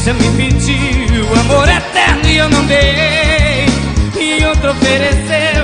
Você me pediu amor eterno e eu não dei, e outro ofereceu